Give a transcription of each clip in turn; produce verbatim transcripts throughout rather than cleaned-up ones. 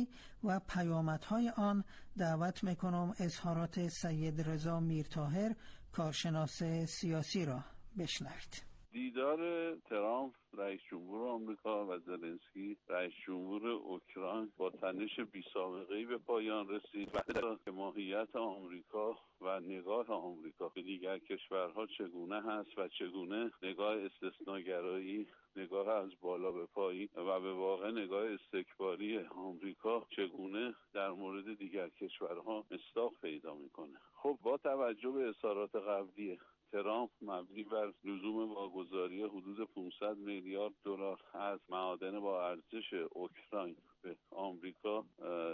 زلنسکی و پیامدهای آن دعوت میکنم اظهارات سید رضا میرطاهر کارشناس سیاسی را بشنوید. دیدار ترامپ رئیس جمهور آمریکا و زلنسکی رئیس جمهور اوکراین با تنش بی‌سابقه‌ای به پایان رسید و در ماهیت آمریکا و نگاه آمریکا به دیگر کشورها چگونه هست و چگونه نگاه استثناگرایی، نگاه از بالا به پایین و به واقع نگاه استکباری آمریکا چگونه در مورد دیگر کشورها مصداق پیدا میکنه. خب با توجه به اظهارات قبلی ترامپ مبنی بر لزوم واگذاری حدود پانصد میلیارد دلار از معادن با ارزش اوکراین به آمریکا،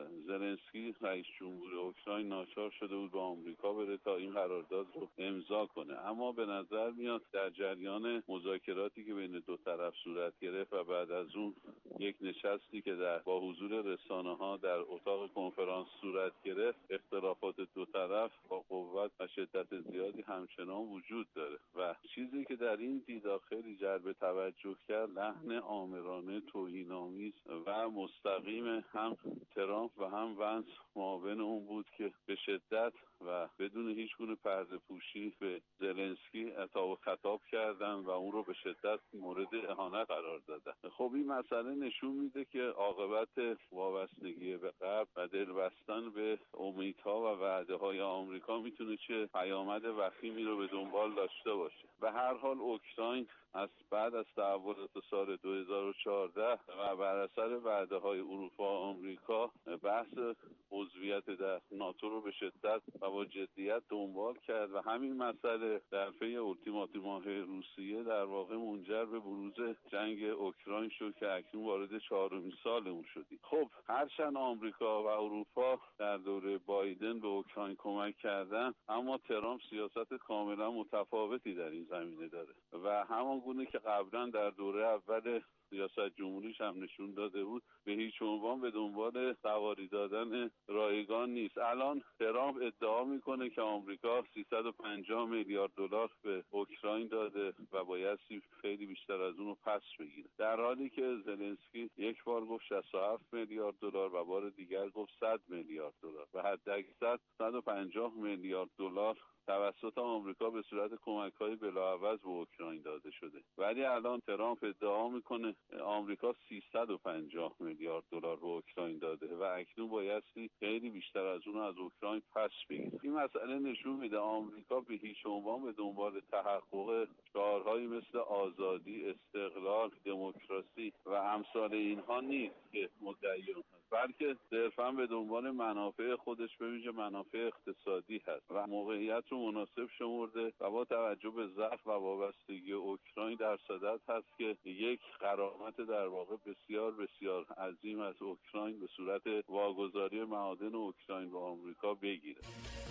زلنسکی رئیس جمهور اوکراین ناچار شده بود با آمریکا بره تا این قرارداد رو امضا کنه. اما به نظر میاد در جریان مذاکراتی که بین دو طرف صورت گرفت و بعد از اون یک نشستی که در با حضور رسانه‌ها در اتاق کنفرانس صورت گرفت، اختلافات دو طرف با قوت و شدت زیادی همچنان وجود داره و چیزی که در این دیدار خیلی جلب توجه کرد لحن آمرانه توهین‌آمیز و مستقیم هم ترامپ و هم ونس معاون اون بود که به شدت و بدون هیچ گونه پرده پوشی به زلنسکی عتاب و خطاب کردن و اون رو به شدت مورد اهانت قرار دادن. خب این مسئله نشون میده که عاقبت وابستگی به غرب و دلبستن به امیدها و وعده های آمریکا میتونه چه پیامد وخیمی رو به دنبال داشته باشه. به هر حال اوکراین از بعد از تحولات سال دو هزار و چهارده و بر اثر وعده های اروپا و آمریکا بحث عضویت در ناتو رو به شدت و با جدیت دنبال کرد و همین مسئله در پی اولتیماتوم‌های روسیه در واقع منجر به بروز جنگ اوکراین شد که اکنون وارد چهارمین سال اون شدیم. خب هرچند آمریکا و اروپا در دوره بایدن به اوکراین کمک کردن، اما ترامپ سیاست کاملا متفاوتی در این زمینه داره و همان گونه که قبلا در دوره اول ریاست جمهوریش هم نشون داده بود به هیچ عنوان به دنبال سواری دادن رایگان نیست. الان ترامپ ادعا میکنه که آمریکا سیصد و پنجاه میلیارد دلار به اوکراین داده و باید خیلی بیشتر از اون رو پس بگیره، در حالی که زلنسکی یک بار گفت شصت و هفت میلیارد دلار و بار دیگر گفت صد میلیارد دلار و حداکثر صد و پنجاه میلیارد دلار توسط آمریکا به صورت کمک‌های بلاعوض به اوکراین داده شده. ولی الان ترامپ ادعا میکنه آمریکا سیصد و پنجاه میلیارد دلار به اوکراین داده و اکنون بایستی خیلی بیشتر از اون از اوکراین پس بگیره. این مسئله نشون میده آمریکا به هیچ عنوان به دنبال تحقق شعارهایی مثل آزادی، استقلال، دموکراسی و امثال اینها نیست که مدعی اون هست، بلکه صرفاً به دنبال منافع خودش، به ویژه منافع اقتصادی هست و موقعیت رو مناسب شمرده و با توجه به ضعف و وابستگی اوکراین در صدد هست که یک غرامت در واقع بسیار بسیار عظیم از اوکراین به صورت واگذاری معادن اوکراین به آمریکا بگیره.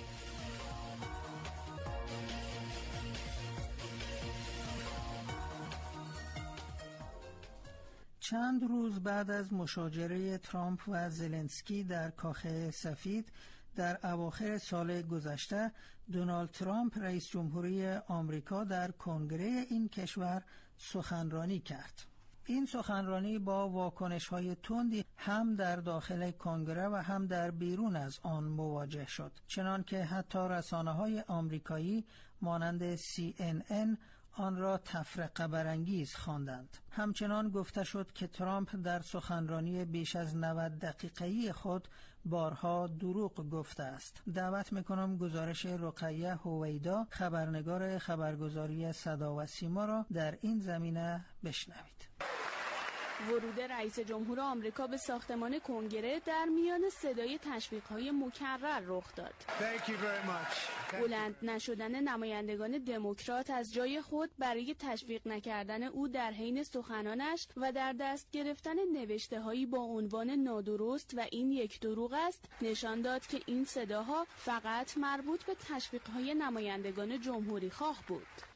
چند روز بعد از مشاجره ترامپ و زلنسکی در کاخ سفید در اواخر سال گذشته، دونالد ترامپ رئیس جمهوری آمریکا در کنگره این کشور سخنرانی کرد. این سخنرانی با واکنش‌های تندی هم در داخل کنگره و هم در بیرون از آن مواجه شد، چنان که حتی رسانه‌های آمریکایی مانند سی ان ان آن را تفرقه برانگیز خواندند. همچنان گفته شد که ترامپ در سخنرانی بیش از نود دقیقه‌ای خود بارها دروغ گفته است. دعوت میکنم گزارش رقیه هویدا، خبرنگار خبرگزاری صدا و سیما را در این زمینه بشنوید. ورود رئیس جمهور آمریکا به ساختمان کنگره در میان صدای تشویق‌های مکرر رخ داد. بلند نشدن نمایندگان دموکرات از جای خود برای تشویق نکردن او در حین سخنانش و در دست گرفتن نوشته‌هایی با عنوان نادرست و این یک دروغ است، نشان داد که این صداها فقط مربوط به تشویق‌های نمایندگان جمهوری خواه بود.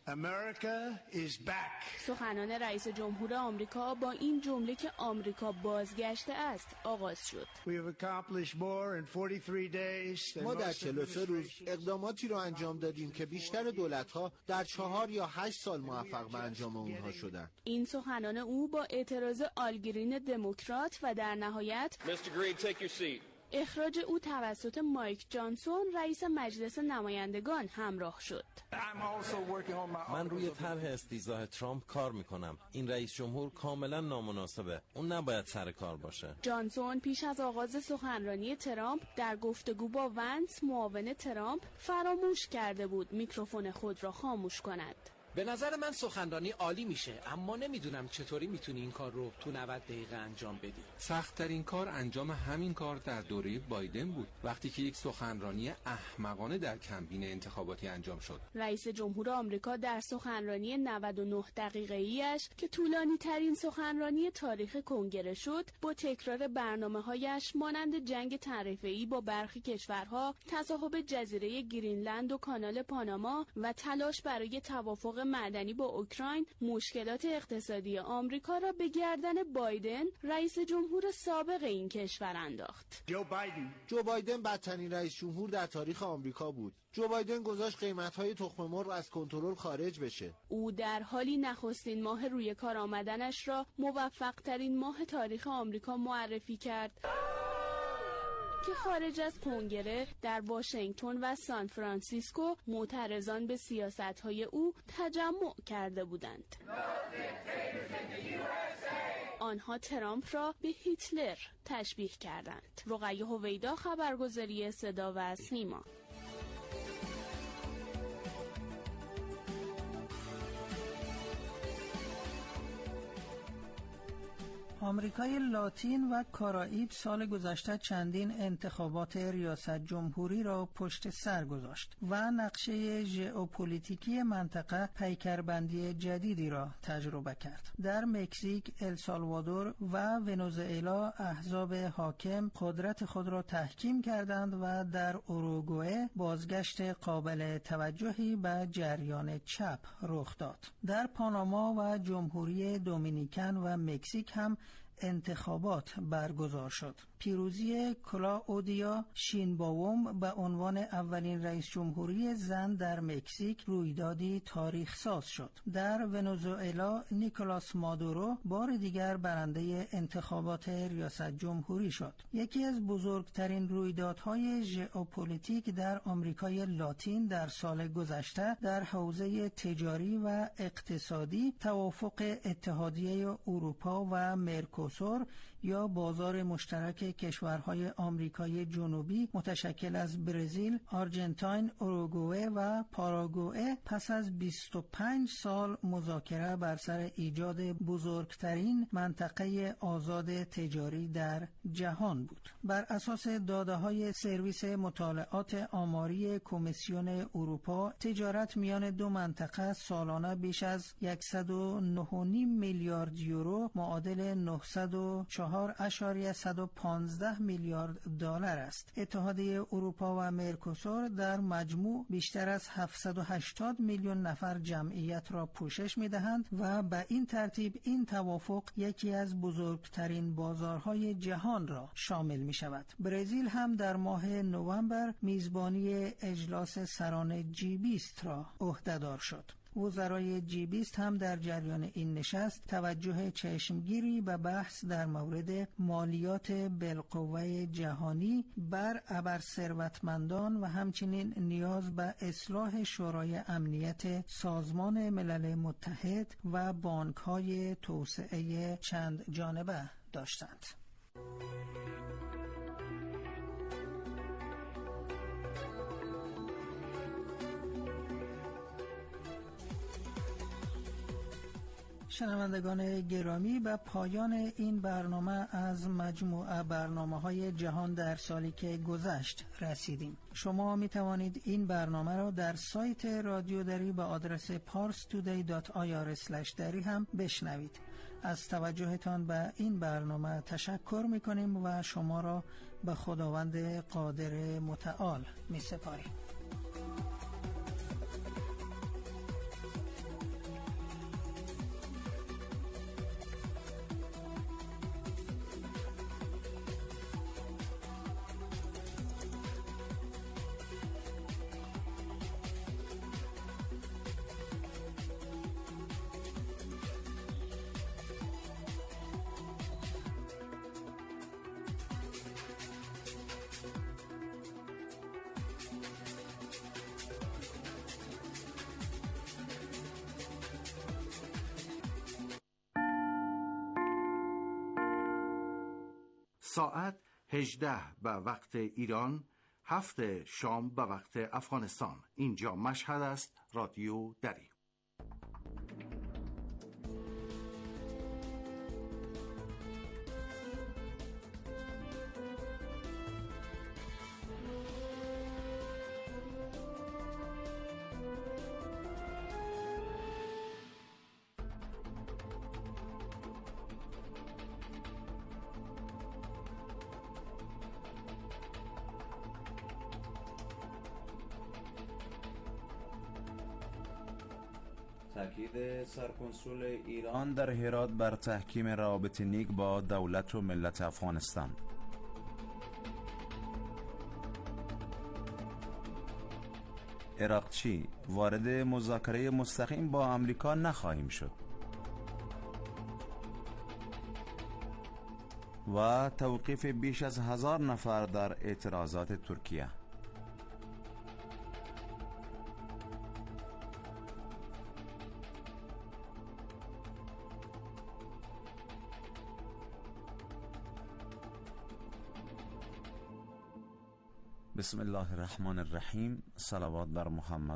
America is back. سخنان رئیس جمهور آمریکا با این جمله که آمریکا بازگشته است آغاز شد. We have accomplished more in forty-three days. ما در چهل و سه روز اقداماتی را انجام دادیم که بیشتر دولت‌ها در چهار یا هشت سال موفق به انجام اونها شدند. این سخنان او با اعتراض آل گرین دموکرات و در نهایت Mister Green, take your seat. اخراج او توسط مایک جانسون رئیس مجلس نمایندگان همراه شد. من روی طرح استیضاح ترامپ کار میکنم. این رئیس جمهور کاملا نامناسبه. اون نباید سر کار باشه. جانسون پیش از آغاز سخنرانی ترامپ در گفتگو با ونس معاون ترامپ فراموش کرده بود میکروفون خود را خاموش کند. به نظر من سخنرانی عالی میشه، اما نمیدونم چطوری میتونی این کار رو تو نود دقیقه انجام بدی. سخت‌ترین کار انجام همین کار در دوره بایدن بود، وقتی که یک سخنرانی احمقانه در کمپین انتخاباتی انجام شد. رئیس جمهور آمریکا در سخنرانی نود و نه دقیقه‌ایش که طولانی ترین سخنرانی تاریخ کنگره شد، با تکرار برنامه‌هایش مانند جنگ تعرفه‌ای با برخی کشورها، تصاحب جزیره گرینلند و کانال پاناما و تلاش برای توافق معدنی با اوکراین، مشکلات اقتصادی آمریکا را به گردن بایدن رئیس جمهور سابق این کشور انداخت. جو بایدن جو بایدن بدترین رئیس جمهور در تاریخ آمریکا بود. جو بایدن گذاشت قیمت‌های تخم مرغ از کنترل خارج بشه. او در حالی نخستین ماه روی کار آمدنش را موفق‌ترین ماه تاریخ آمریکا معرفی کرد که خارج از کنگره در واشنگتن و سان فرانسیسکو معترضان به سیاست‌های او تجمع کرده بودند. آنها ترامپ را به هیتلر تشبیه کردند. رقیه هویدا، خبرگزاری صدا و سیما. آمریکای لاتین و کارائیب سال گذشته چندین انتخابات ریاست جمهوری را پشت سر گذاشت و نقشه ژئوپلیتیکی منطقه پیکربندی جدیدی را تجربه کرد. در مکزیک، السالوادور و ونزوئلا احزاب حاکم قدرت خود را تحکیم کردند و در اوروگوئه بازگشت قابل توجهی به جریان چپ رخ داد. در پاناما و جمهوری دومینیکن و مکزیک هم انتخابات برگزار شد. پیروزی کلاودیا شینباوم به عنوان اولین رئیس جمهوری زن در مکزیک رویدادی تاریخ ساز شد. در ونزوئلا نیکولاس مادورو بار دیگر برنده انتخابات ریاست جمهوری شد. یکی از بزرگترین رویدادهای ژئوپلیتیک در آمریکای لاتین در سال گذشته در حوزه تجاری و اقتصادی توافق اتحادیه اروپا و مرکوسور یا بازار مشترک کشورهای آمریکای جنوبی متشکل از برزیل، آرژانتین، اوروگوئه و پاراگوئه پس از بیست و پنج سال مذاکره بر سر ایجاد بزرگترین منطقه آزاد تجاری در جهان بود. بر اساس داده‌های سرویس مطالعات آماری کمیسیون اروپا، تجارت میان دو منطقه سالانه بیش از صد و نه و نیم میلیارد یورو معادل نهصد و چهار اشاریه صد و پانزده میلیارد دلار است. اتحادیه اروپا و مرکوسور در مجموع بیشتر از هفتصد و هشتاد میلیون نفر جمعیت را پوشش می‌دهند و به این ترتیب این توافق یکی از بزرگترین بازارهای جهان را شامل می‌شود. برزیل هم در ماه نوامبر میزبانی اجلاس سران جی بیست را عهده‌دار شد. وزرای جی بیست هم در جریان این نشست توجه چشمگیری به بحث در مورد مالیات بالقوه جهانی بر ابرثروتمندان و همچنین نیاز به اصلاح شورای امنیت سازمان ملل متحد و بانک‌های توسعه چند جانبه داشتند. شنوندگان گرامی، به پایان این برنامه از مجموعه برنامه‌های جهان در سالی که گذشت رسیدیم. شما می توانید این برنامه را در سایت رادیو دری به آدرس پارس تودی دات آی آر اسلش دری هم بشنوید. از توجهتان به این برنامه تشکر می کنیم و شما را به خداوند قادر متعال می سپاریم. ساعت هجده به وقت ایران، هفت شام به وقت افغانستان. اینجا مشهد است، رادیو دری. تاکید سرکنسول ایران در هرات بر تحکیم روابط نیک با دولت و ملت افغانستان. عراقچی: وارد مذاکره مستقیم با آمریکا نخواهیم شد. و توقیف بیش از هزار نفر در اعتراضات ترکیه. بسم الله الرحمن الرحیم. صلوات بر محمد.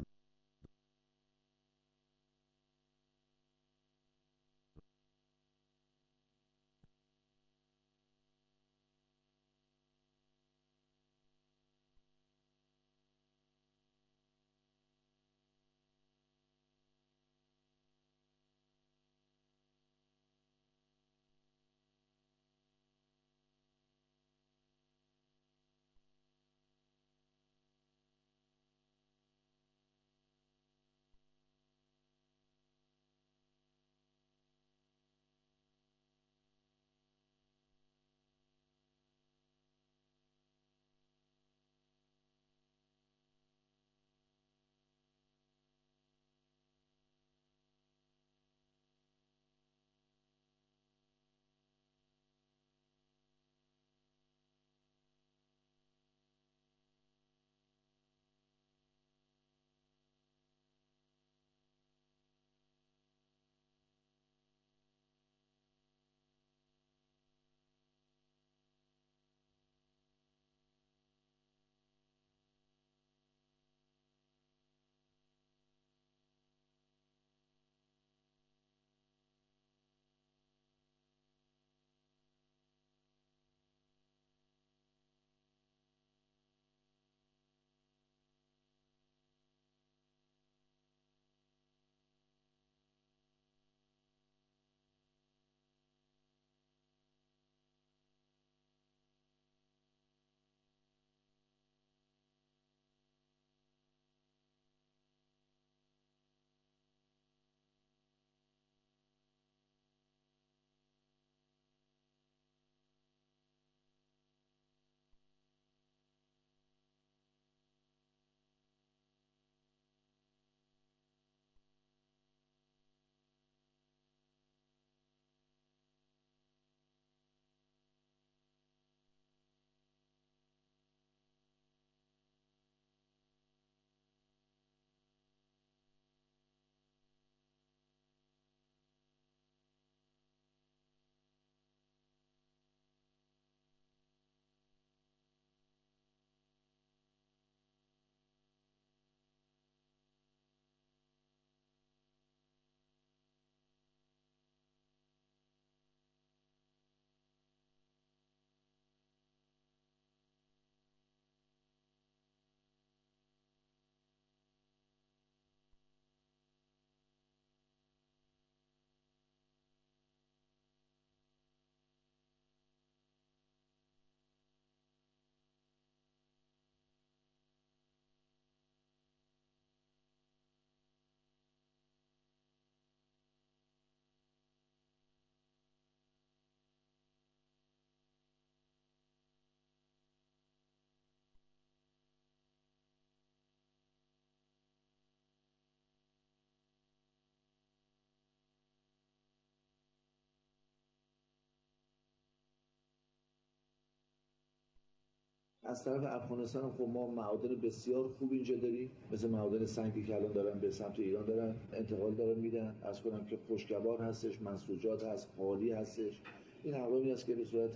از طرف افغانستان هم خب ما معادن بسیار خوب اینجا داریم، مثل معادن سنگی که الان دارن به سمت ایران دارن انتقال دارن میدن. از کنم که خشکبار هستش، منسوجات هست، حالی هستش. این اقلامی است که به صورت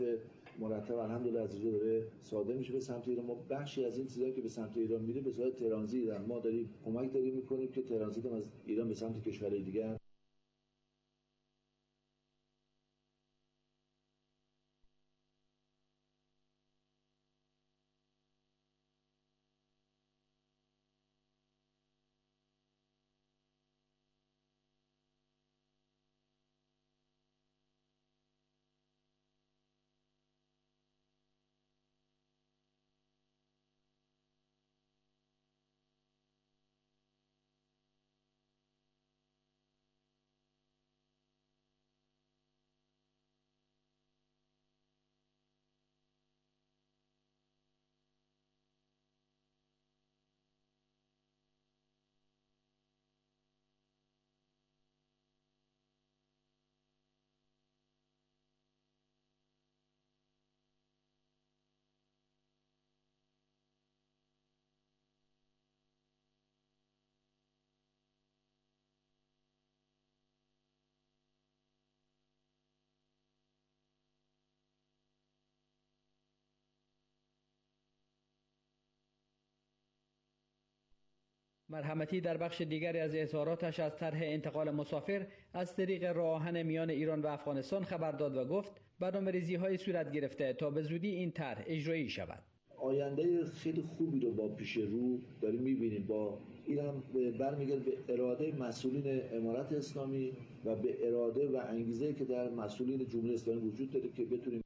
مرتب الحمدلله از اینجا داره صادر میشه به سمت ایران. ما بخشی از این چیزایی که به سمت ایران میره به صورت ترانزیت ما داریم کمک داریم میکنیم که ترانزیت از ایران به سمت کشورهای دیگر. مرحمتی در بخش دیگری از اظهاراتش از طرح انتقال مسافر از طریق راه آهن میان ایران و افغانستان خبر داد و گفت برنامه‌ریزی‌های صورت گرفته تا به زودی این طرح اجرایی شود. آینده خیلی خوبی رو با پیش رو داریم می‌بینیم. با اینم برمیگرده به اراده مسئولین امارت اسلامی و به اراده و انگیزه‌ای که در مسئولین جمهوری اسلامی وجود داره که بتونیم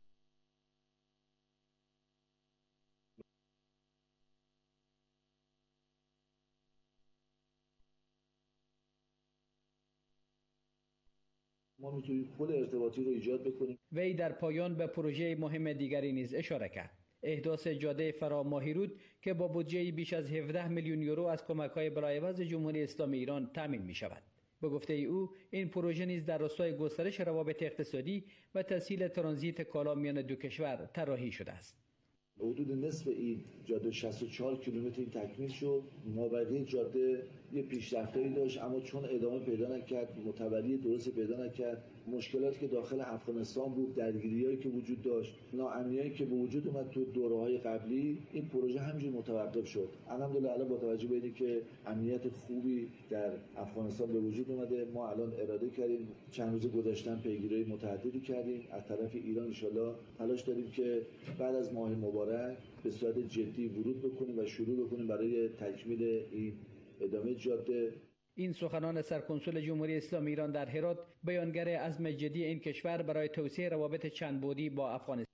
ما میتونیم پل ارتباطی رو ایجاد بکنیم. وی در پایان به پروژه مهم دیگری نیز اشاره کرد: احداث جاده فرا ماهیرود که با بودجه بیش از هفده میلیون یورو از کمک‌های بلایوز جمهوری اسلامی ایران تامین می شود. به گفته او این پروژه نیز در راستای گسترش روابط اقتصادی و تسهیل ترانزیت کالا میان دو کشور طراحی شده است. حدود نصف این جاده شصت و چهار کیلومتر این تکمیل شد. مابقی جاده یه پیشرفتایی داشت اما چون ادامه پیدا نکرد، متولی درست پیدا نکرد، مشکلاتی که داخل افغانستان بود، درگیریایی که وجود داشت، ناامنیایی که به وجود اومد تو دوره‌های قبلی، این پروژه همینجور متوقف شد. الحمدلله الان با توجه به اینکه امنیت خوبی در افغانستان به وجود اومده، ما الان اراده کردیم چند روز گذشته پیگیری متعددی کردیم از طرف ایران. ان شاءالله تلاش داریم که بعد از ماه مبارک به صورت جدی ورود بکنیم و شروع بکنیم برای تکمیل این ادامه جاده. این سخنان سرکنسول جمهوری اسلامی ایران در هرات بیانگر عزم جدی این کشور برای توسعه روابط چند بعدی با افغانستان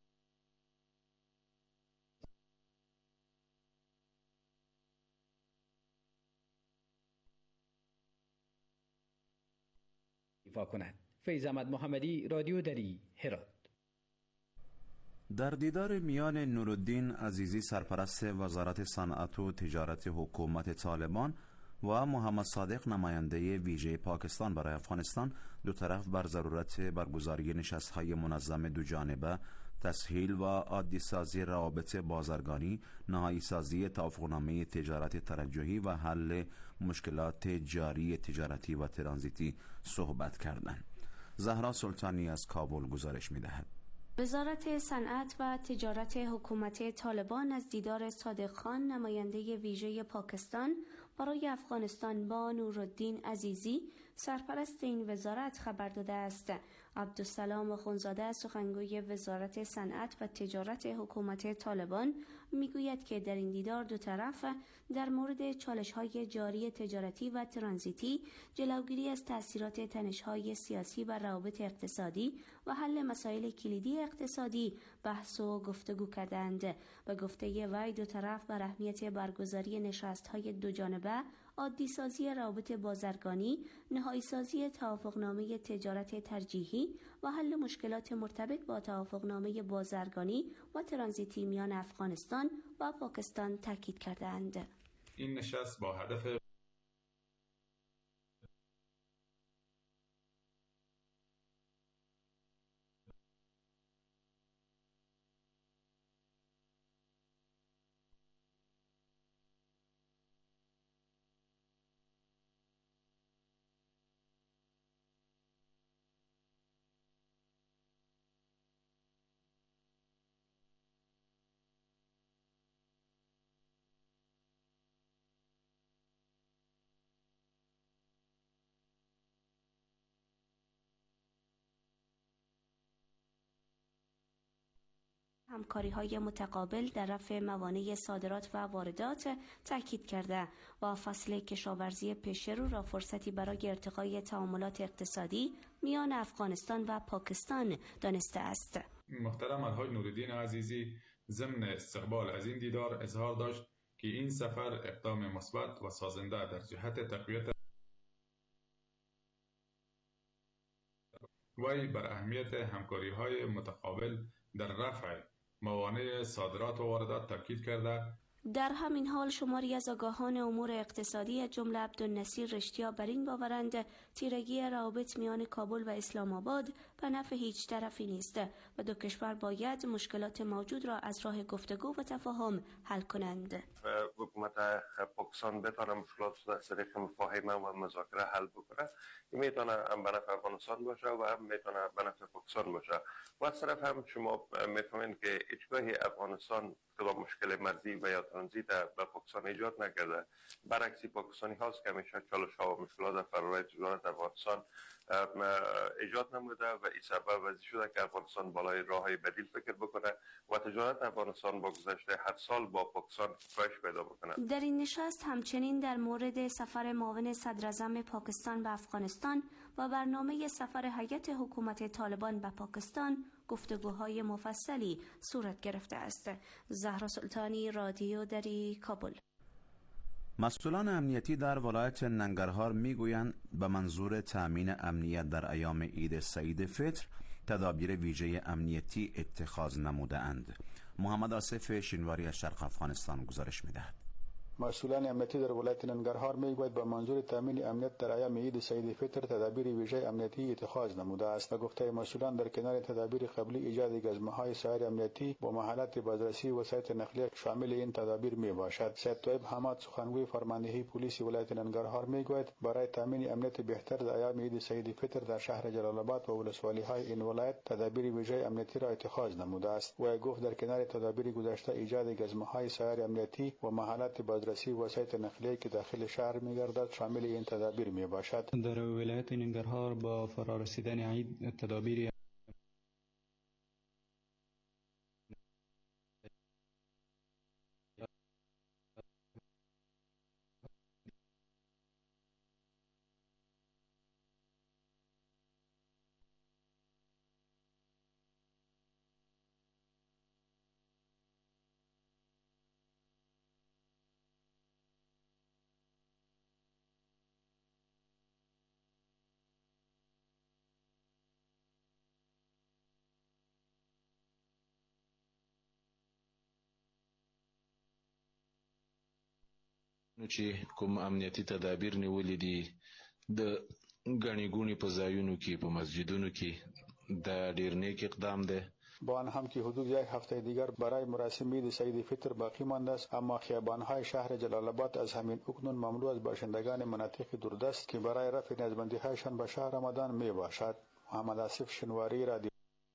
ایفا کند. فیض احمد محمدی، رادیو دری، هرات. در دیدار میان نورالدین عزیزی سرپرست وزارت صنعت و تجارت حکومت طالبان و محمد صادق نماینده ویژه پاکستان برای افغانستان، دو طرف بر ضرورت برگزاری نشست‌های منظم دو جانبه، تسهیل و عادی سازی روابط بازرگانی، نهایی سازی توافقنامه تجارت ترجیحی و حل مشکلات جاری تجارتی و ترانزیتی صحبت کردند. زهرا سلطانی از کابل گزارش می‌دهد. وزارت صنعت و تجارت حکومت طالبان از دیدار صادق خان نماینده ویژه پاکستان برای افغانستان با نورالدین عزیزی سرپرست این وزارت خبر داده است. عبدالسلام خونزاده سخنگوی وزارت صنعت و تجارت حکومت طالبان میگوید که در این دیدار دو طرف در مورد چالش‌های جاری تجارتی و ترانزیتی، جلوگیری از تأثیرات تنش‌های سیاسی و روابط اقتصادی و حل مسائل کلیدی اقتصادی بحث و گفتگو کردند. به گفته وی دو طرف بر اهمیت برگزاری نشست‌های دو جانبه، عادی سازی روابط بازرگانی، نهایی سازی توافقنامه تجارت ترجیحی و حل مشکلات مرتبط با توافقنامه بازرگانی و ترانزیتی میان افغانستان و پاکستان تاکید کردند. این نشست با هدف همکاری‌های متقابل در رفع موانع صادرات و واردات تاکید کرده و فصل کشاورزی پیشرو را فرصتی برای ارتقای تعاملات اقتصادی میان افغانستان و پاکستان دانسته است. محترم الحاج نورالدین عزیزی ضمن استقبال از این دیدار اظهار داشت که این سفر اقدام مثبت و سازنده در جهت تقویت وی بر اهمیت همکاری‌های متقابل در رفع موانع صادرات و واردات تاکید کرده. در همین حال شماری از آگاهان امور اقتصادی جمله عبدالنصیر رشتیا بر این باورند تیرگی روابط میان کابل و اسلام آباد به نفع هیچ طرفی نیست و دو کشور باید مشکلات موجود را از راه گفتگو و تفاهم حل کنند. حکومت پاکستان بتونه مشکلات را از طریق مفاهمه و مذاکره حل بکنه. این میتونه هم به نفع افغانستان باشه و هم میتونه به نفع پاکستان باشه. و از طرف هم شما میفهمین که هیچگاهی افغانستان کدام مشکل مرزی و یا ترانزیت به پاکستان ایجاد نکرده. برعکس پاکستانی هاست که همیشه چالش ها و مشکلات در فرارای تجارت افغانستان ایجاد نموده و این سبب وضعی شده که افغانستان بالای راههای بدیل فکر بکنه و تجارت افغانستان با گذشته هر سال با پاکستان کاهش پیدا بکنه. در این نشست همچنین در مورد سفر معاون صدراعظم پاکستان به افغانستان و برنامه سفر هیئت حکومت طالبان به پاکستان گفتگوهای مفصلی صورت گرفته است. زهرا سلطانی، رادیو دری، کابل. مسئولان امنیتی در ولایت ننگرهار میگویند به منظور تأمین امنیت در ایام عید سعید فطر تدابیر ویژه امنیتی اتخاذ نموده اند. محمد آصف شینواری از شرق افغانستان گزارش میدهد. مسئولان امنیتی در ولایت ننگرهار میگوید به منظور تامین امنیت در ایام عید سعید فطر تدابیر ویژه امنیتی اتخاذ نموده است. به گفته مسئولان در کنار تدابیر قبلی ایجاد گزمه‌های سایر امنیتی با محلات بازرسی و وسایط نقلیه شامل این تدابیر می باشد. سید طیب حماد سخنگوی فرماندهی پلیس ولایت ننگرهار میگوید برای تامین امنیت بهتر در ایام عید سعید فطر در شهر جلال آباد و ولسوالی‌های این ولایت تدابیر ویژه امنیتی را اتخاذ نموده است. و گفت در کنار تدابیر گذشته ایجاد گزمه‌های سایر امنیتی و محلات بازرسی و وسایط نقلیه که داخل شهر می‌گردد شامل این تدابیر میباشد. در ولایت ننگرهار با فرارسیدن عید تدابیر نو چې کوم امنیتي تدابیر نیولې دي د غنی ګونی په ځایونو کې په مسجدونو کې دا ډیر نیک اقدام ده. با آن هم که حدود یک هفته دیگر برای مراسم عید سعید فطر باقی مانده است، اما خیابان‌های شهر جلال آباد از همین اکنون مملو از باشندگان مناطق دوردست که برای رفع نیازمندی‌هایشان به شهر رمضان می باشد. محمد آصف شینواری، رادیو.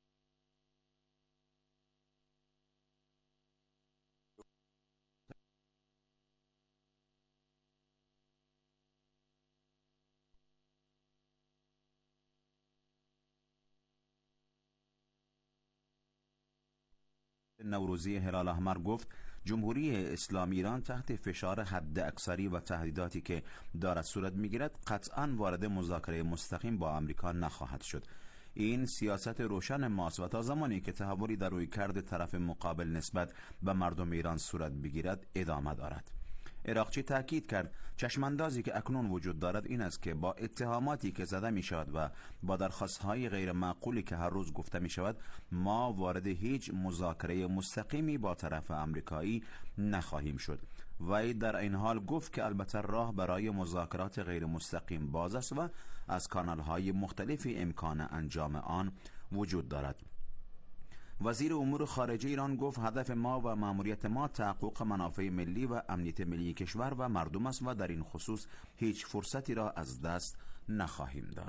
نوروزی هلال احمر گفت جمهوری اسلامی ایران تحت فشار حد اکثری و تهدیداتی که دارد صورت میگیرد قطعاً وارد مذاکره مستقیم با آمریکا نخواهد شد. این سیاست روشن ماست و تا زمانی که تحولی در رویکرد طرف مقابل نسبت به مردم ایران صورت بگیرد ادامه دارد. عراقچی تاکید کرد چشماندازی که اکنون وجود دارد این است که با اتهاماتی که زده می شود و با درخواست‌های غیر معقولی که هر روز گفته می شود ما وارد هیچ مذاکره مستقیمی با طرف آمریکایی نخواهیم شد. وی در این حال گفت که البته راه برای مذاکرات غیر مستقیم باز است و از کانال‌های مختلفی امکان انجام آن وجود دارد. وزیر امور خارجه ایران گفت هدف ما و مأموریت ما تحقق منافع ملی و امنیت ملی کشور و مردم است و در این خصوص هیچ فرصتی را از دست نخواهیم داد.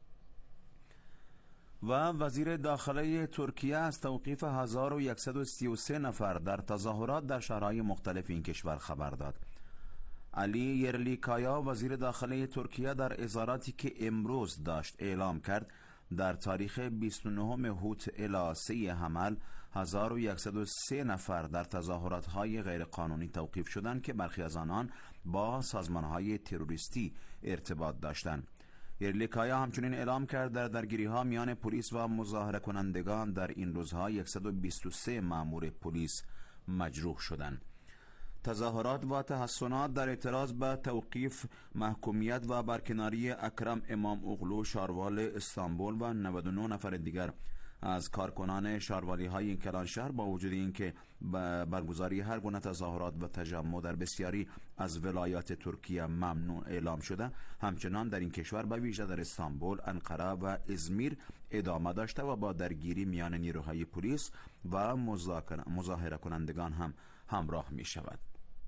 و وزیر داخله ترکیه از توقیف هزار و صد و سی و سه نفر در تظاهرات در شهرهای مختلف این کشور خبر داد. علی یرلیکایا وزیر داخله ترکیه در اظهاراتی که امروز داشت اعلام کرد در تاریخ بیست و نهم هوت الی سه حمل هزار و صد و سه نفر در تظاهرات‌های غیرقانونی توقیف شدند که برخی از آنان با سازمان‌های تروریستی ارتباط داشتند. ایرلیکایا همچنین اعلام کرد در درگیری‌ها میان پلیس و مظاهره کنندگان در این روزها صد و بیست و سه مأمور پلیس مجروح شدند. تظاهرات و تحسنات در اعتراض به توقیف محکومیت و برکناری اکرم امام اوغلو شاروال استانبول و نود و نه نفر دیگر از کارکنان شاروالی های این کلانشهر با وجود اینکه برگزاری هر گونه تظاهرات و تجمع در بسیاری از ولایات ترکیه ممنوع اعلام شده، همچنان در این کشور به ویژه در استانبول، انقره و ازمیر ادامه داشته و با درگیری میان نیروهای پلیس و مظاهره کنندگان هم همراه می شود.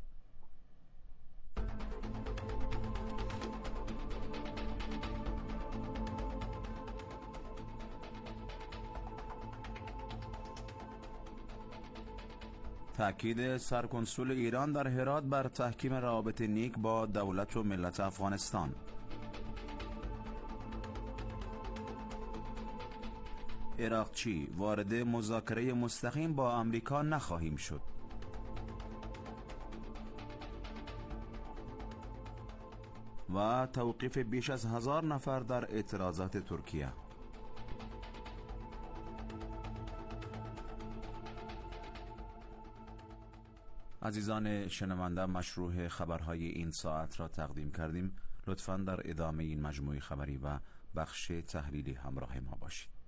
تأکید سرکنسول ایران در هرات بر تحکیم روابط نیک با دولت و ملت افغانستان. عراقچی: وارد مذاکره مستقیم با آمریکا نخواهیم شد. و توقیف بیش از هزار نفر در اعتراضات ترکیه. عزیزان شنونده، مشروع خبرهای این ساعت را تقدیم کردیم. لطفاً در ادامه این مجموعه خبری و بخش تحلیلی همراه ما باشید.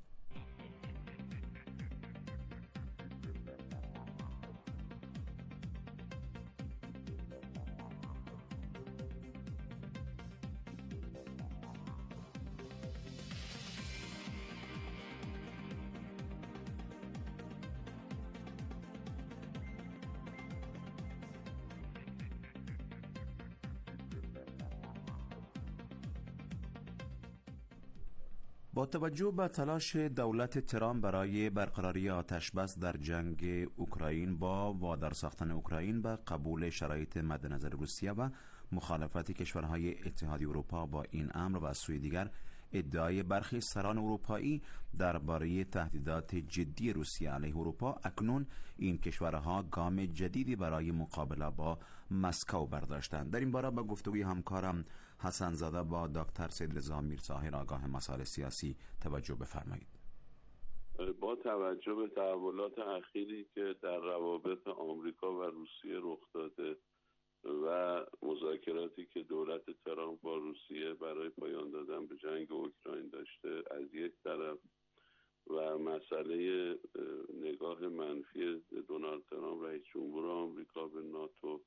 با توجه به تلاش دولت ترامپ برای برقراری آتشبس در جنگ اوکراین با وادار ساختن اوکراین به قبول شرایط مد نظر روسیه و مخالفت کشورهای اتحادیه اروپا با این امر و از سوی دیگر ادعای برخی سران اروپایی درباره تهدیدات جدی روسیه علیه اروپا، اکنون این کشورها گام جدیدی برای مقابله با مسکو برداشتند. در این باره به گفتگوی همکارم حسن زاده با دکتر سید رضا میرطاهر آگاه مسائل سیاسی توجه بفرمایید. با توجه به تحولات اخیری که در روابط آمریکا و روسیه رخ داده و مذاکراتی که دولت ترامپ با روسیه برای پایان دادن به جنگ اوکراین داشته از یک طرف و مسئله نگاه منفی دونالد ترامپ رئیس جمهور آمریکا به ناتو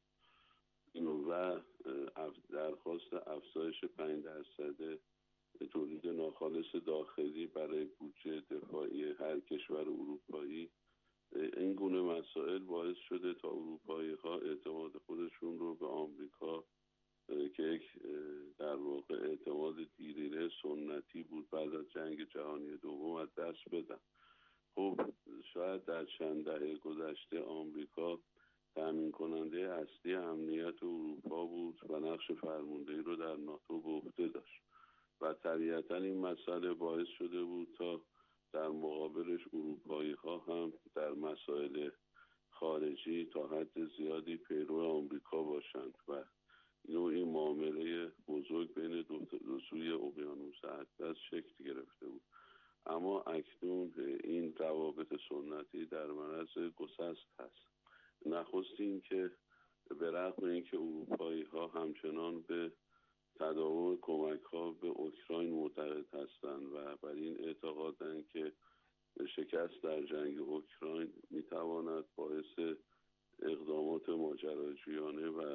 و درخواست افزایش پنج درصد تولید ناخالص داخلی برای بودجه دفاعی هر کشور اروپایی، این گونه مسائل باعث شده تا اروپایی ها اعتماد خودشون رو به آمریکا که یک در واقع اعتماد دیرینه سنتی بود بعد از جنگ جهانی دوم از دست بدن. خب شاید در چند دهه گذشته آمریکا تامین کننده اصلی امنیت اروپا بود و نقش فرماندهی رو در ناتو به عهده داشت و طبیعتا این مسئله باعث شده بود تا در مقابلش اروپایی ها هم در مسائل خارجی تا حد زیادی پیرو آمریکا باشند و نوعی معامله بزرگ بین دو, دو سوی اقیانوس اطلس شکل گرفته بود. اما اکنون این روابط سنتی در معرض گسست هست. نخست این که به رغم اینکه اروپایی ها همچنان به تداوم کمک ها به اوکراین معتقد هستند و بر این اعتقادند که شکست در جنگ اوکراین میتواند باعث اقدامات ماجراجویانه و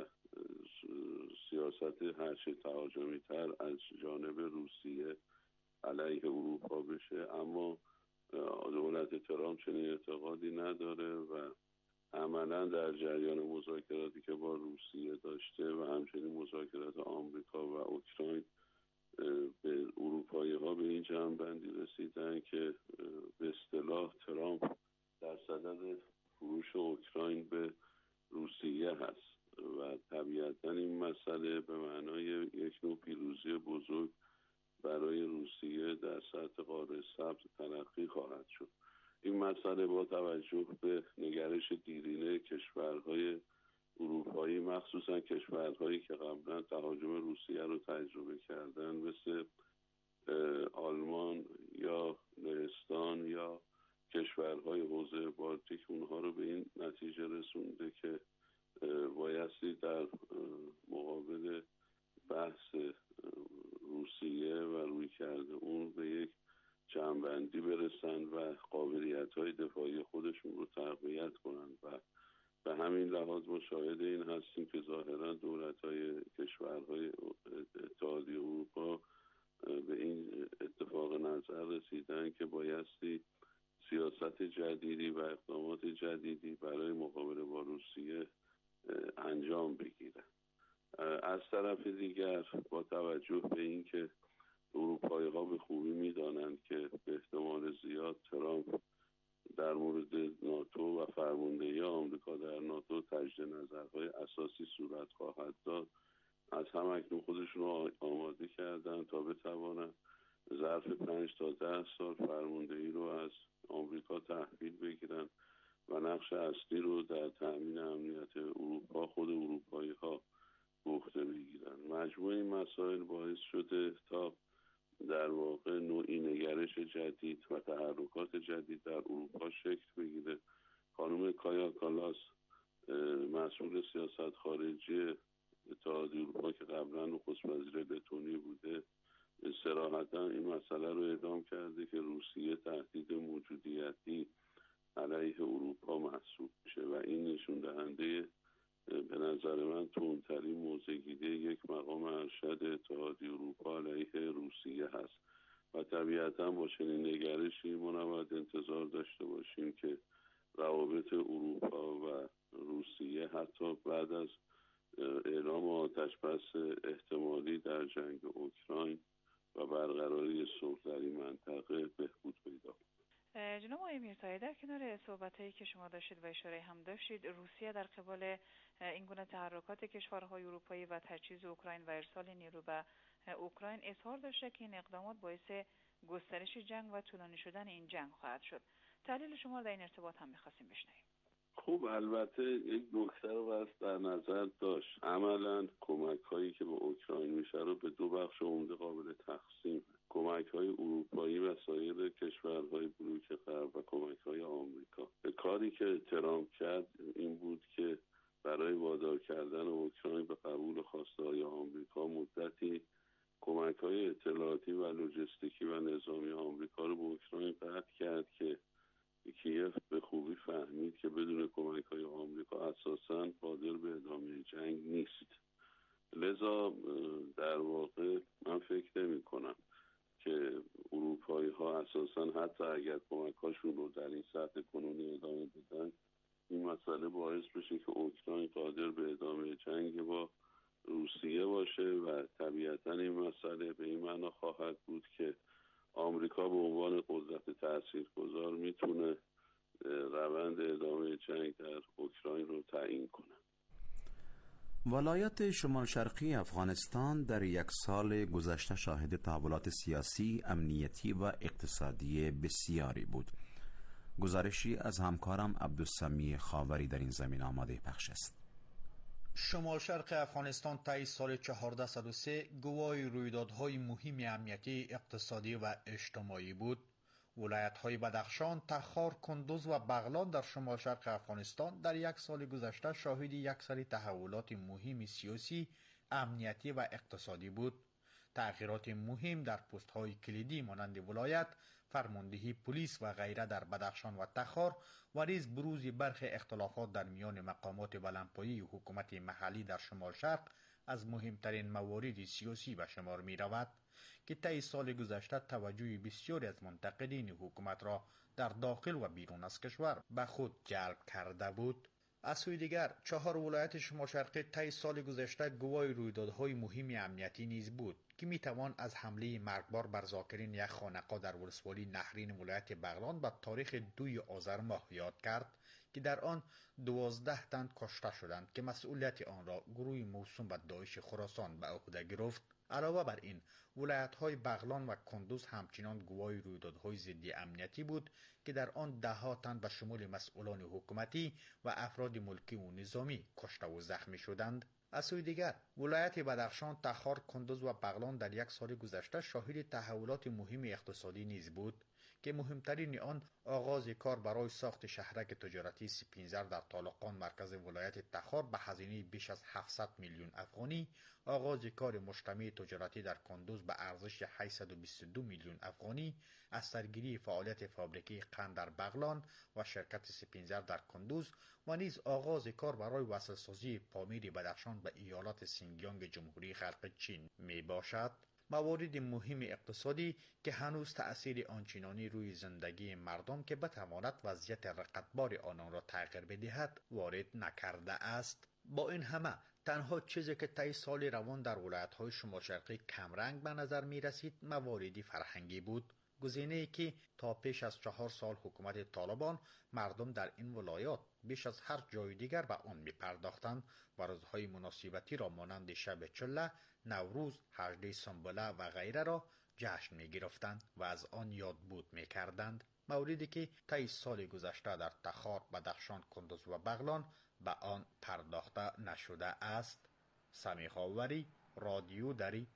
سیاست هرچه تهاجمی تر از جانب روسیه علیه اروپا بشه، اما دولت ترامپ چنین اعتقادی نداره و عملا در جریان مذاکراتی که با روسیه داشته و همچنین مذاکرات آمریکا و اوکراین به اروپایی ها به این جنبندی رسیدن که به اصطلاح ترامپ در صدد فروش اوکراین به روسیه هست و طبیعتا این مسئله به معنای یک نوع پیروزی بزرگ برای روسیه در سطح قاره سبز تلقی خواهد شد. این مسئله با توجه به نگرش دیرینه کشورهای اروپایی، مخصوصا کشورهایی که قبلا تهاجم روسیه رو تجربه کردن مثل آلمان یا لهستان یا کشورهای حوزه بالتیک، اونها رو به این نتیجه رسونده که بایستی در مقابل بحث روسیه و روی کرده اون به یک جمع‌بندی برسن و قابلیت‌های دفاعی خودشون رو تقویت کنن و به همین لحاظ ما شاهد این هستیم که ظاهرا دولت‌های کشورهای اتحادیه اروپا به این اتفاق نظر رسیدن که بایستی سیاست جدیدی و اقدامات جدیدی برای مقابله با روسیه انجام بگیرن. از طرف دیگر با توجه به اینکه اروپایی ها به خوبی میدانند که به احتمال زیاد ترامپ در مورد ناتو و فرماندهی آمریکا در ناتو تجدید نظرهای اساسی صورت خواهد داد، از هم اکنون خودشون رو آماده کردن تا بتوانند ظرف پنج تا ده سال فرماندهی رو از آمریکا تحویل بگیرن و نقش اصلی رو در تأمین امنیت اروپا خود اروپایی ها به عهده بگیرن. مجموع این مسائل باعث شده تا در واقع نوعی نگرش جدید و تحرکات جدید در اروپا شکل بگیره. خانم کایا کالاس مسئول سیاست خارجی اتحادیه اروپا که قبلا نخست وزیر لتونی بوده، صراحتا این مسئله رو اعلام کرده که روسیه تهدید موجودیتی علیه اروپا محسوب میشه و این نشون دهنده به نظر من تندترین موضع‌گیری یک مقام ارشد اتحادیه اروپا علیه روسیه هست و طبیعتا با چنین نگرشی ما نباید انتظار داشته باشیم که روابط اروپا و روسیه حتی بعد از اعلام آتش‌بس احتمالی در جنگ اوکراین و برقراری صلح در این منطقه بهبود پیدا کنه. جناب آقای میرزایی، در کنار صحبت‌هایی که شما داشتید و اشاره هم داشتید، روسیه در قبال این گونه تحرکات کشورهای اروپایی و تجهیز اوکراین و ارسال نیرو به اوکراین اظهار داشته که این اقدامات باعث گسترش جنگ و طولانی شدن این جنگ خواهد شد. تحلیل شما در این ارتباط هم می‌خواستیم بشنویم. خب البته یک نکته رو باید در نظر داشت. عملاً کمک‌هایی که به اوکراین میشه رو به دو بخش عمده قابل تقسیم، کمک‌های اروپایی و سایر کشورهای بلوک غرب و کمک‌های آمریکا. کاری که ترامپ کرد این بود که برای وادار کردن اوکراین به قبول خواسته‌های آمریکا مدتی کمک‌های اطلاعاتی و لوجستیکی و نظامی آمریکا رو به اوکراین قطع کرد که کیف به خوبی فهمید که بدون کمک‌های آمریکا اساساً قادر به ادامه جنگ نیست. لذا در واقع من فکر نمی‌کنم که اروپایی ها اساساً حتی اگر کمک‌هاشون رو در این سطح کنونی ادامه بدن، این مسئله باعث بشه که اوکراین قادر به ادامه جنگ با روسیه باشه و طبیعتاً این مسئله به این معنا خواهد بود که آمریکا به عنوان قدرت تاثیرگذار میتونه روند ادامه جنگ در اوکراین رو تعیین کنه. ولایت شمال شرقی افغانستان در یک سال گذشته شاهد تحولات سیاسی، امنیتی و اقتصادی بسیاری بود. گزارشی از همکارم عبدالسمیع خاوری در این زمین آماده پخش است. شمال شرق افغانستان طی سال چهارده صد و سه گواهی رویدادهای مهم امنیتی، اقتصادی و اجتماعی بود. ولایت‌های بدخشان، تخار، کندوز و بغلان در شمال شرق افغانستان در یک سال گذشته شاهد یک سری تحولات مهم سیاسی، امنیتی و اقتصادی بود. تغییرات مهم در پست‌های کلیدی مانند ولایت، فرماندهی پلیس و غیره در بدخشان و تخار و نیز بروز برخی اختلافات در میان مقامات بلندپایه حکومت محلی در شمال شرق از مهمترین موارد سیاسی به شمار می رود که طی سال گذشته توجه بسیاری از منتقدین حکومت را در داخل و بیرون از کشور به خود جلب کرده بود. از سوی دیگر چهار ولایت شمال شرقی طی سال گذشته گواه رویدادهای مهم امنیتی نیز بود که می توان از حمله مرگبار بر ذاکرین یک خانقاه در ولسوالی نهرین ولایت بغلان به تاریخ دوی آذر ماه یاد کرد که در آن دوازده تن کشته شدند که مسئولیت آن را گروه موسوم به داعش خراسان به عهده گرفت. علاوه بر این ولایت‌های بغلان و کندوز همچنان گواه رویدادهای ضد امنیتی بود که در آن ده ها تن به شمول مسئولان حکومتی و افراد ملکی و نظامی کشته و زخمی شدند. از سوی دیگر ولایت بدخشان، تخار، کندوز و بغلان در یک سال گذشته شاهد تحولات مهم اقتصادی نیز بود که مهمترین آن آغاز کار برای ساخت شهرک تجارتی سپینزر در طالقان مرکز ولایت تخار به هزینه بیش از هفتصد میلیون افغانی، آغاز کار مجتمع تجارتی در کندوز به ارزش هشتصد و بیست و دو میلیون افغانی، از سرگیری فعالیت فابریکه قند در بغلان و شرکت سپینزر در کندوز و نیز آغاز کار برای وصلسازی پامیر بدخشان به ایالات سینگیانگ جمهوری خلق چین می باشد. موارد مهم اقتصادی که هنوز تأثیر آنچنانی روی زندگی مردم که بتواند وضعیت رقتبار آنان را تغییر بدهد وارد نکرده است. با این همه تنها چیزی که طی سال روان در ولایت‌های شمال شرقی کمرنگ به نظر می رسید موارد فرهنگی بود، گزینه‌ای که تا پیش از چهار سال حکومت طالبان مردم در این ولایات بیش از هر جای دیگر به آن می پرداختند و روزهای مناسبتی را مانند شب چله، نوروز، هجده سنبله و غیره را جشن می گرفتند و از آن یاد بود می کردند. موردی که طی سال گذشته در تخار، بدخشان، کندوز و بغلان به آن پرداخته نشده است. سمیح آوری، رادیو دری.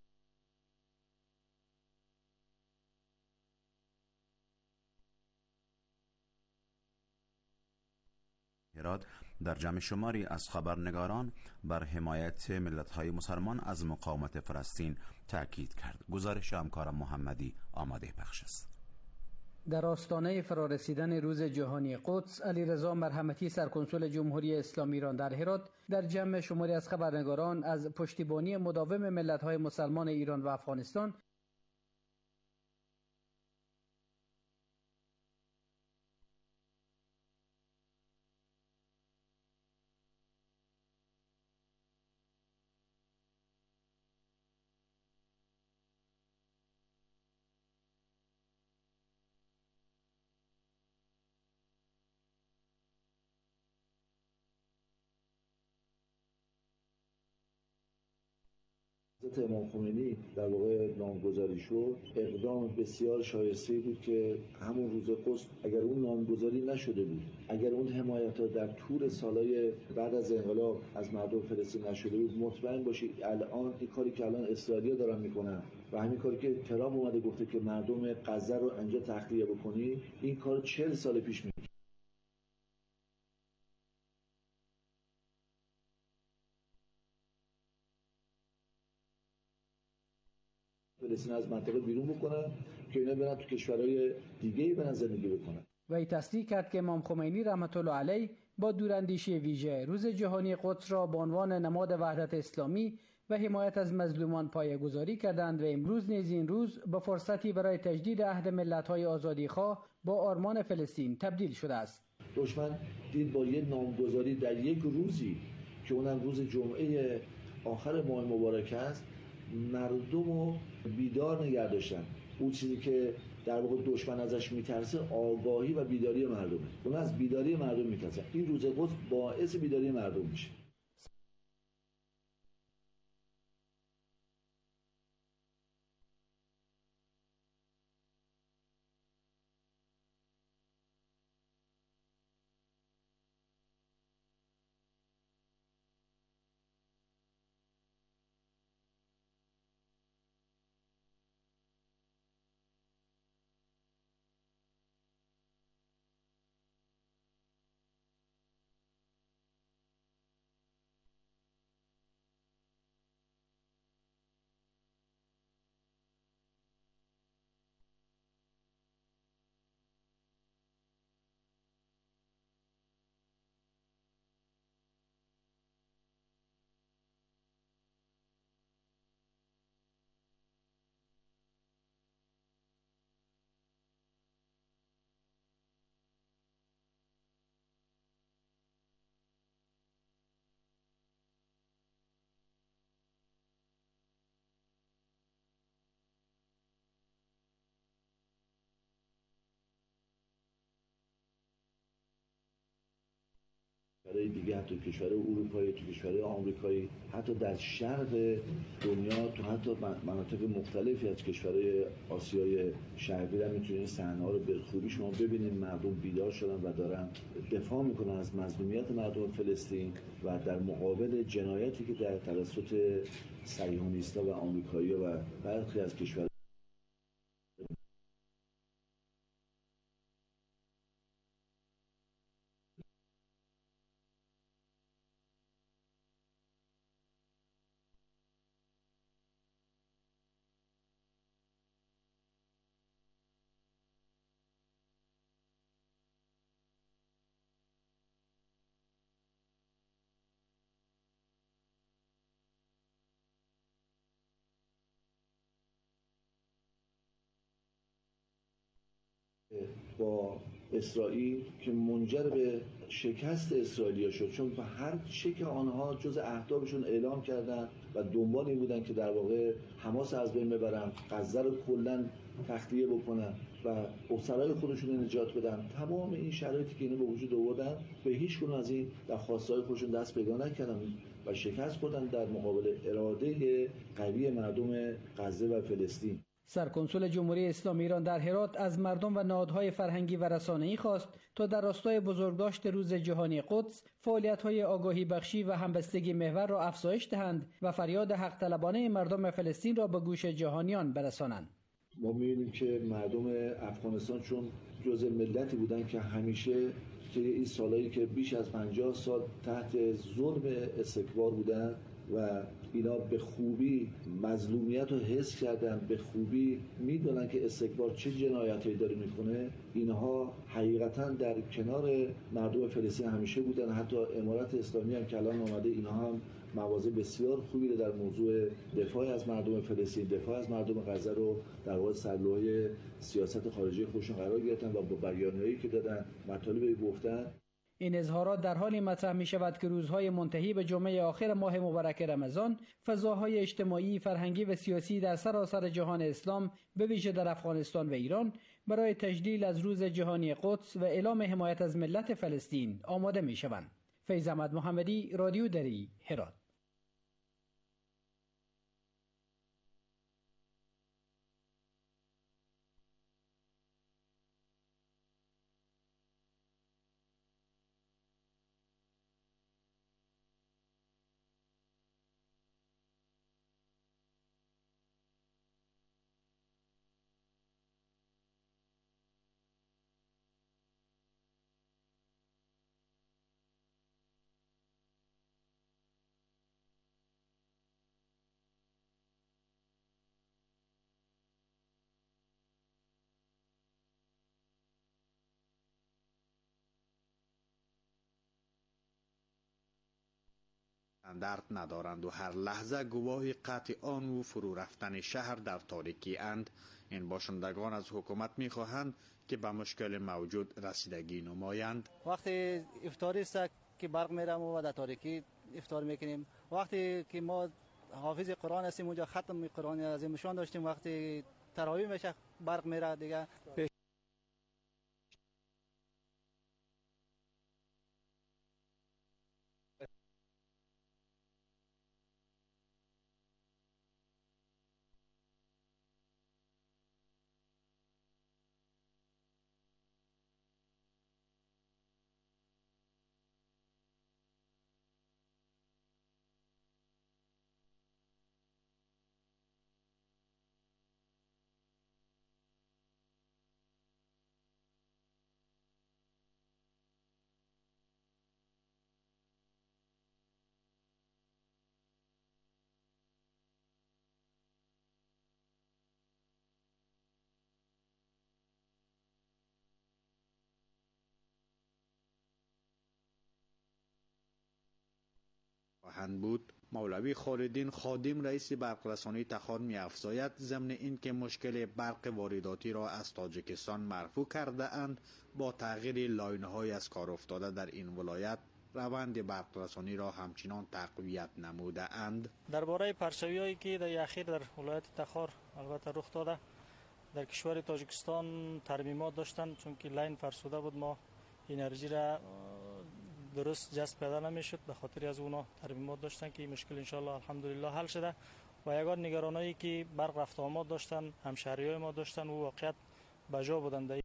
هرات در جمع شماری از خبرنگاران بر حمایت ملت‌های مسلمان از مقاومت فلسطین تاکید کرد. گزارش همکارم محمدی آماده پخش است. در آستانه فرارسیدن روز جهانی قدس، علیرضا مرحمتی سرکنسول جمهوری اسلامی ایران در هرات در جمع شماری از خبرنگاران از پشتیبانی مداوم ملت‌های مسلمان ایران و افغانستان حضرت امام خمینی در واقع نامگذاری شد، اقدام بسیار شایسته بود که همون روز قدس اگر اون نامگذاری نشده بود، اگر اون حمایت ها در طول سالهای بعد از انقلاب از مردم فلسطین نشده بود، مطمئن باشید الان این کاری که الان اسرائیلیا دارن میکنن و همین کاری که ترامپ اومده گفته که مردم غزه رو اینجا تخلیه بکنی، این کار چهل سال پیش می فلسطین از منطقه بیرون بکنن که اینا برن تو کشورهای دیگه‌ای برن زندگی بکنن. و ای تصدیق کرد که امام خمینی رحمت الله علیه با دوراندیشی ویژه روز جهانی قدس را به عنوان نماد وحدت اسلامی و حمایت از مظلومان پایه‌گذاری کردند و امروز نیز این روز به فرصتی برای تجدید عهد ملت‌های آزادیخواه با آرمان فلسطین تبدیل شده است. دشمن دید با یه نامگذاری در یک روزی که اونم روز جمعه آخر ماه مبارک است، مردم رو بیدار نگه داشتن. اون چیزی که در واقع دشمن ازش میترسه آگاهی و بیداری مردمه. اون از بیداری مردم میترسه. این روز قدس باعث بیداری مردم میشه. برای دیگه حتی کشورهای اروپایی، تو کشورهای آمریکایی، حتی در شرق دنیا، تو حتی مناطق مختلفی از کشورهای آسیای شرقی هم میتونید صحنه‌ها رو به خوبی شما ببینید. مردم بیدار شدن و دارن دفاع میکنن از مظلومیت مردم فلسطین و در مقابل جنایاتی که در توسط صهیونیست‌ها و آمریکایی‌ها و برخی از کشورها با اسرائیل که منجر به شکست اسرائیلیا شد، چون به هر چه که آنها جز اهدافشون اعلام کردن و دنبال این بودن که در واقع حماس از بین ببرن، غزه رو کلا تخلیه بکنن و اسرای خودشون رو نجات بدن، تمام این شرایطی که اینا به وجود آوردن به هیچ کدوم از این درخواست‌های خودشون دست پیدا نکردن و شکست خوردن در مقابل اراده قوی مردم غزه و فلسطین. سرکنسول جمهوری اسلامی ایران در هرات از مردم و نهادهای فرهنگی و رسانه‌ای خواست تا در راستای بزرگداشت روز جهانی قدس فعالیت‌های آگاهی بخشی و همبستگی محور را افزایش دهند و فریاد حق طلبانه مردم فلسطین را به گوش جهانیان برسانند. ما می‌بینیم که مردم افغانستان چون جزء ملتی بودن که همیشه که این سالایی که بیش از پنجاه سال تحت ظلم استکبار بودن و اینا به خوبی مظلومیت رو حس کردن، به خوبی میدونن که استکبار چه جنایتایی داره میکنه، اینها حقیقتا در کنار مردم فلسطین همیشه بودن. حتی امارت اسلامی هم که الان اومده، اینها هم مواضع بسیار خوبی رو در موضوع دفاع از مردم فلسطین، دفاع از مردم غزه رو در واقع سرلوحه سیاست خارجی خودشون قرار گرفتن و با بیانیه‌ای که دادن مطالبی گفتن. این اظهارات در حالی مطرح می شود که روزهای منتهی به جمعه آخر ماه مبارک رمضان فضاهای اجتماعی، فرهنگی و سیاسی در سراسر جهان اسلام به ویژه در افغانستان و ایران برای تجلیل از روز جهانی قدس و اعلام حمایت از ملت فلسطین آماده می شوند. فیض احمد محمدی، رادیو دری، هرات. درد ندارند و هر لحظه گواه قطع آن و فرو رفتن شهر در تاریکی اند. این باشندگان از حکومت میخواهند که به مشکل موجود رسیدگی نمایند. وقتی افطاری است که برق میرم و در تاریکی افطار میکنیم، وقتی که ما حافظ قرآن هستیم اونجا ختم قرآن از مشان داشتیم، وقتی تراویح میشه برق میره دیگه. خواهند بود. مولوی خالدین خادم رئیس برق رسانی تخار می افزاید ضمن اینکه مشکل برق وارداتی را از تاجیکستان مرفوع کرده اند، با تغییر لاین‌های از کار افتاده در این ولایت روند برق رسانی را همچنان تقویت نموده اند. درباره پرشویی که در اخیر در ولایت تخار البته رخ داده، در کشور تاجیکستان ترمیمات داشتن چون که لاین فرسوده بود. ما انرژی را درست جذب پیدا نمیشد. به خاطر از اونا ترمیمات داشتن که این مشکل انشالله الحمدلله حل شده و یگان نگرانایی که برق رفت آمد داشتن همشهریای ما داشتن و واقعیت بجا بودند.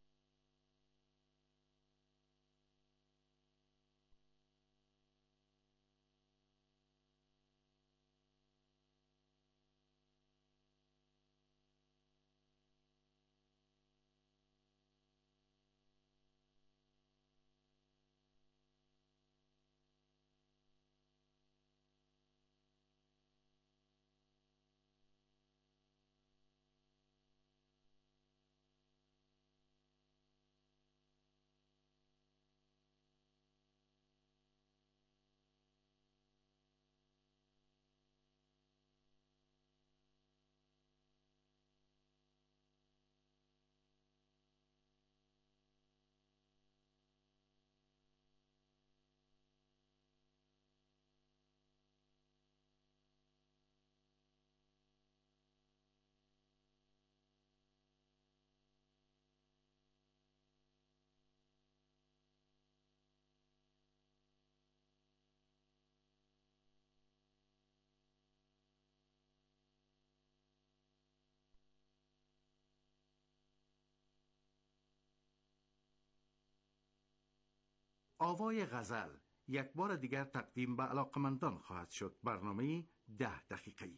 آوای غزل یک بار دیگر تقدیم به علاقمندان خواهد شد. برنامه ده دقیقه‌ای.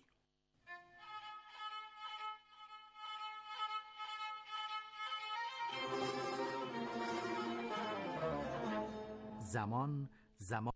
زمان زمان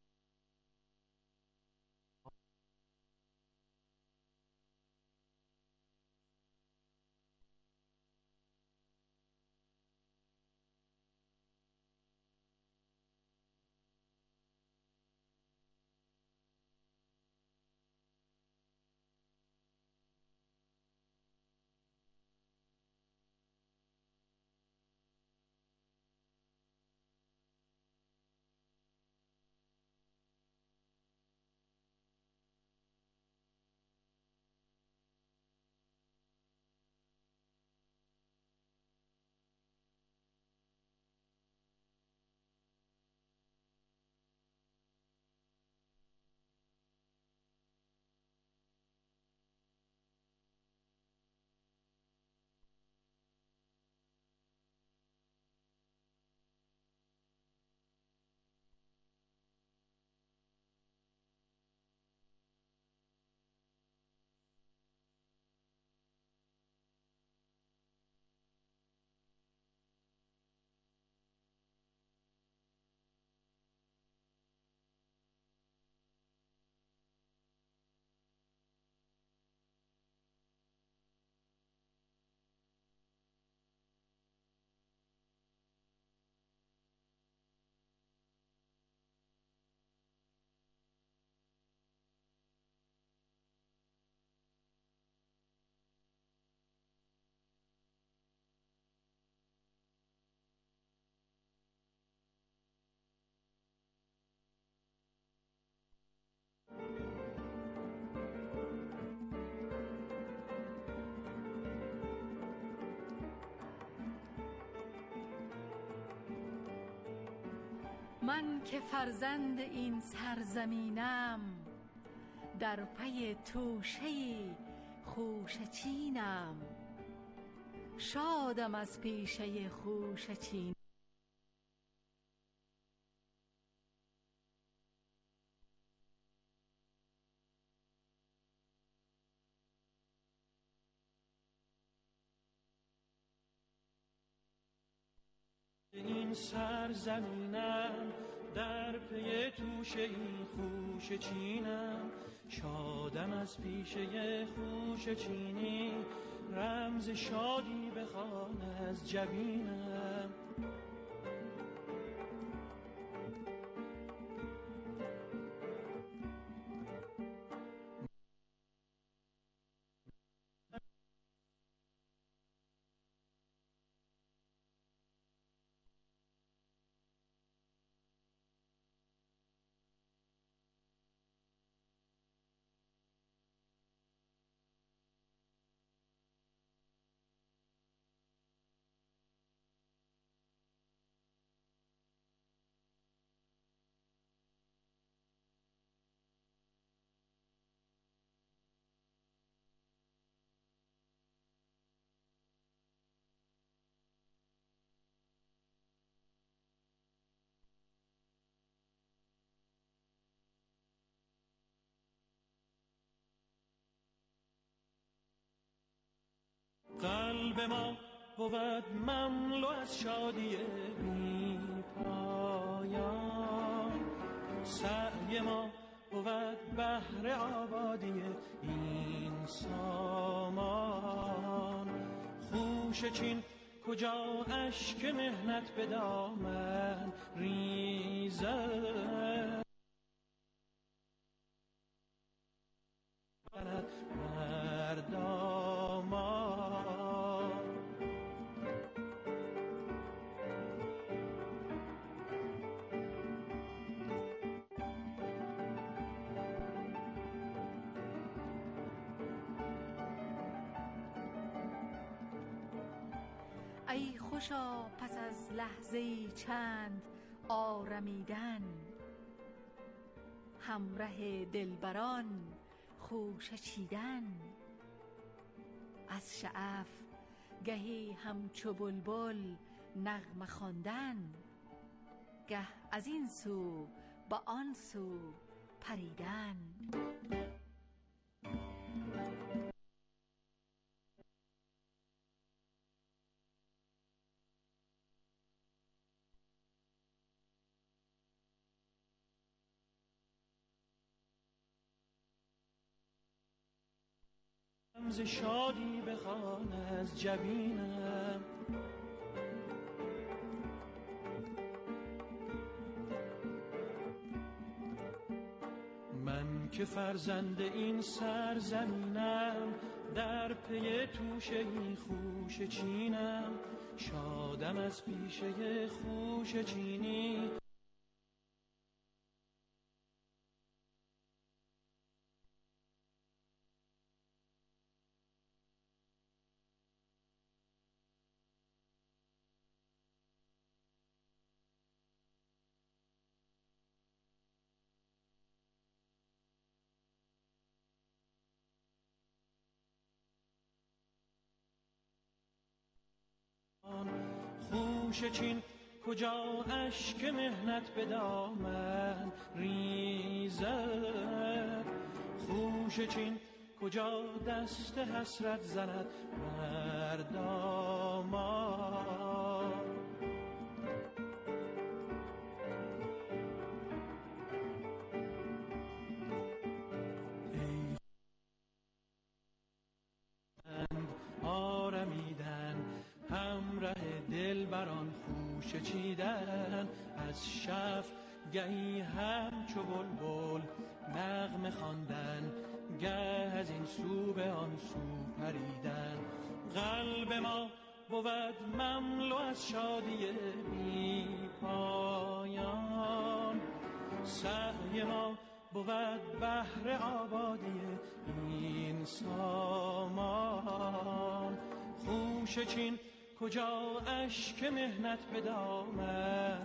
من که فرزند این سرزمینم، در پی توشه خوشه چینم، شادم از پیشه خوشه چین. این سرزمینم، در پی توشه این خوشه چینم، شادم از پیشه خوشه چینی، رمز شادی بخوان از جبینم. قلب ما بود مملو از شادی بی پایان، سعی ما بود بهر آبادی این سامان. خوشه چین کجا اشک مهنت به دامن ریزد، مردامان. ای خوشا پس از لحظه‌ای چند آرمیدن، همره دلبران خوشه چیدن. از شعف گهی همچو بلبل نغمه خواندن، گه از این سو به آن سو پریدن. ز شادی بخوان از جبینم، من که فرزند این سرزمینم، در پی توشه این خوشه چینم. شادم از پیشه خوشه چینی، خوشه چین کجا اشک مهنت به دامن ریزد. خوشه چین کجا دست حسرت زند بر دامان. ای آرمیدن همراه دلبران خوشه چیدن. از شف گهی همچو بلبل نغمه خواندن، گه از این سو به آن سو پریدن. قلب ما بود مملو از شادی بی پایان، سعی ما بود بهر آبادی این سامان. خوشه چین کجا اشک مهنت به دامن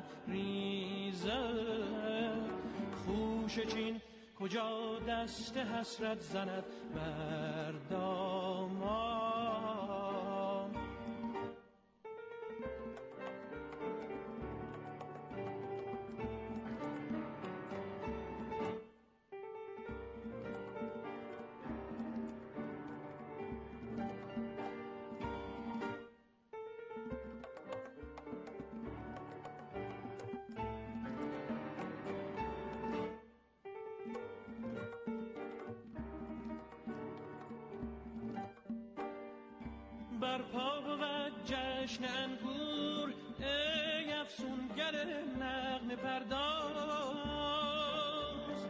ریزد. خوشه چین کجا دست حسرت زند بر دامان. برپا بود جشن انگور، ای افسونگر نغمه پرداز.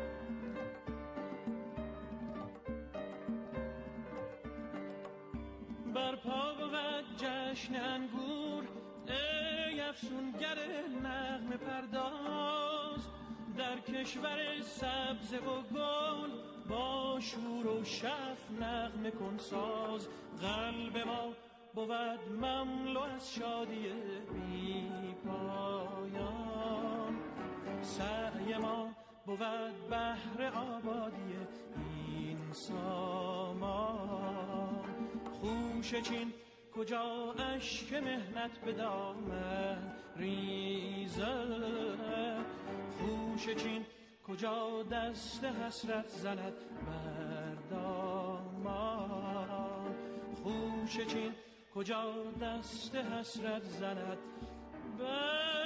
برپا بود جشن انگور، ای افسونگر نغمه پرداز. در کشور سبز و گل با شور و شف نغمه کن ساز. قلب ما بود مملو از شادی بی پایان، سعی ما بود بهر آبادی این سامان. خوشه چین کجا اشک مهنت به دامن ریزد. خوشه چین کجا دست حسرت زند بر دامان. خوشه چین کجا دست حسرت زند بر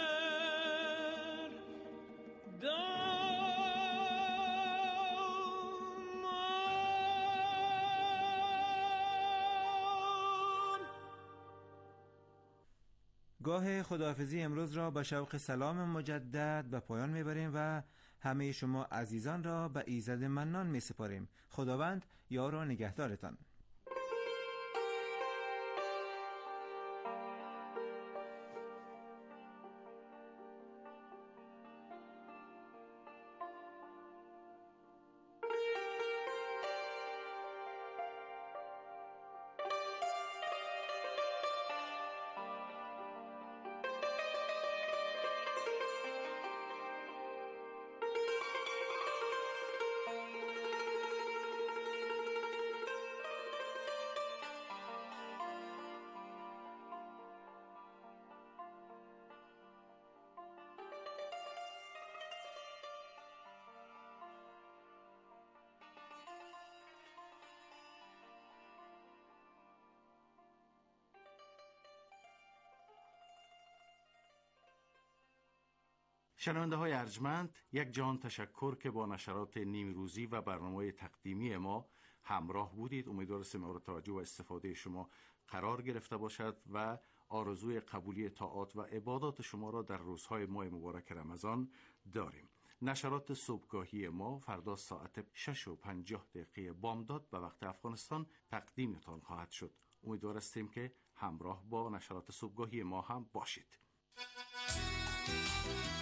گاه خداحافظی امروز را با شوق سلام مجدد به پایان میبریم و همه شما عزیزان را به ایزد منان میسپاریم. خداوند یار و نگهدارتان. شنونده های ارجمند، یک جان تشکر که با نشرات نیم روزی و برنامه تقدیمی ما همراه بودید. امیدوارم مورد توجه و استفاده شما قرار گرفته باشد و آرزوی قبولی طاعات و عبادات شما را در روزهای ماه مبارک رمضان داریم. نشرات صبحگاهی ما فردا ساعت شش و پنجاه دقیقه بامداد به وقت افغانستان تقدیمتان خواهد شد. امیدوارم که همراه با نشرات صبحگاهی ما هم باشید.